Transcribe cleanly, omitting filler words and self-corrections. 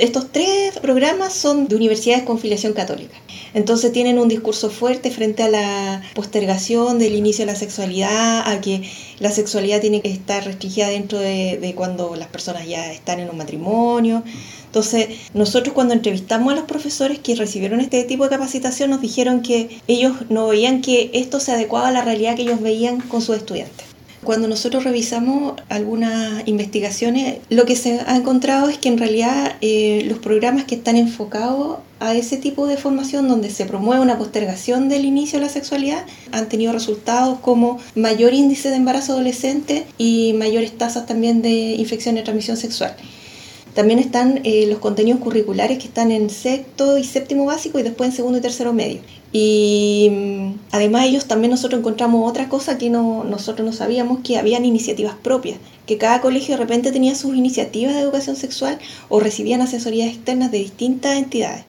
Estos 3 programas son de universidades con filiación católica. Entonces tienen un discurso fuerte frente a la postergación del inicio de la sexualidad, a que la sexualidad tiene que estar restringida dentro de cuando las personas ya están en un matrimonio. Entonces, nosotros cuando entrevistamos a los profesores que recibieron este tipo de capacitación, nos dijeron que ellos no veían que esto se adecuaba a la realidad que ellos veían con sus estudiantes. Cuando nosotros revisamos algunas investigaciones, lo que se ha encontrado es que en realidad los programas que están enfocados a ese tipo de formación, donde se promueve una postergación del inicio de la sexualidad, han tenido resultados como mayor índice de embarazo adolescente y mayores tasas también de infección de transmisión sexual. También están los contenidos curriculares que están en sexto y séptimo básico y después en segundo y tercero medio. Y además ellos también nosotros encontramos otra cosa que nosotros no sabíamos, que habían iniciativas propias, que cada colegio de repente tenía sus iniciativas de educación sexual o recibían asesorías externas de distintas entidades.